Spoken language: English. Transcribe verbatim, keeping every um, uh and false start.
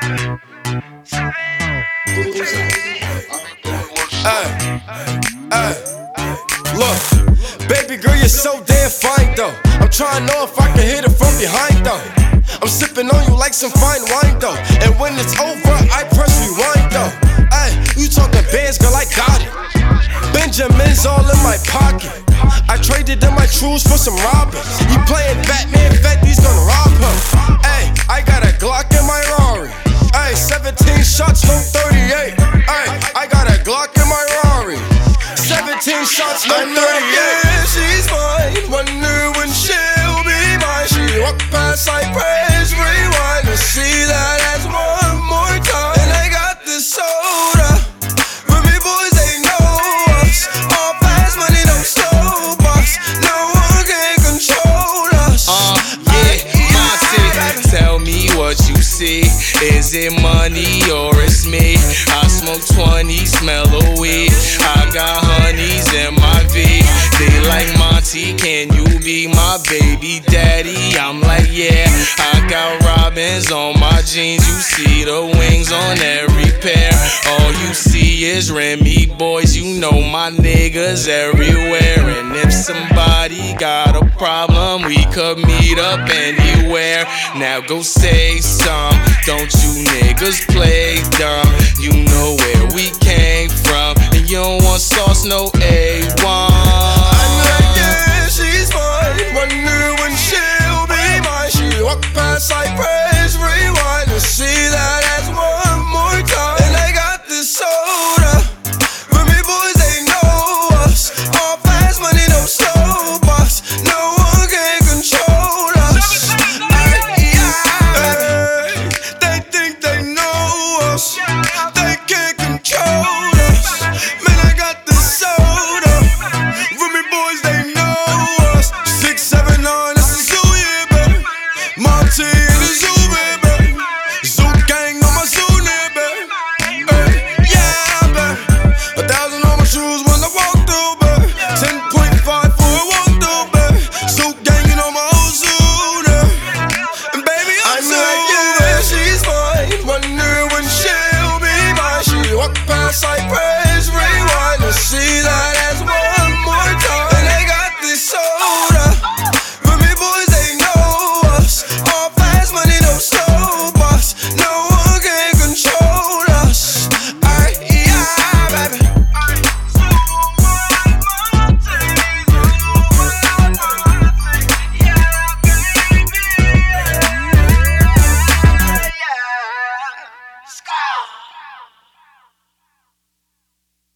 Ay, ay, look, baby girl, you're so damn fine though. I'm trying to know if I can hit it from behind though. I'm sipping on you like some fine wine though. And when it's over, I press rewind though. Ay, you talking bands, girl, I got it. Benjamin's all in my pocket. I traded in my trues for some robbers. You playing Batman, Fetty's gonna rob her. Ay, I got a Glock in my Rari. Ay, seventeen shots, no thirty-eight. Ay, I got a Glock in my Rari. seventeen shots, no thirty-eight. Yeah, she's mine. Wonder when she'll be mine. She walk past like praise, rewind to see that ass one more time. And I got this soda. With me boys, they know us. All fast money, no slow bucks. No one can control us. Uh, yeah, Monty, tell me what you see. Is it money or it's me? I smoke twenty, smell a weed. I got honeys in my V. They like, Monty, can you be my baby daddy? I'm like, yeah. I got robins on my jeans. You see the wings on every pair. All you see is Remy boys. You know my niggas everywhere. And if somebody got a problem, we could meet up anywhere. Now go say some. Don't you niggas play dumb. You know where we came from. And you don't want sauce, no A one. I'm like, yeah, she's fine. Wonder